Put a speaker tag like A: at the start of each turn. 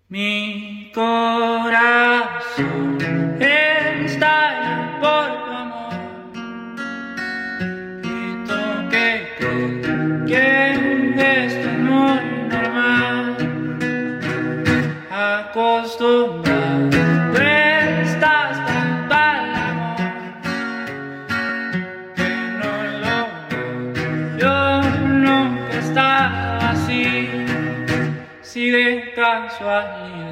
A: Mi corazón estalla por tu amor y toque que esto no es normal. Acostumbrado estás tanto al amor que no lo veo. Yo nunca he estado así, si de casualidad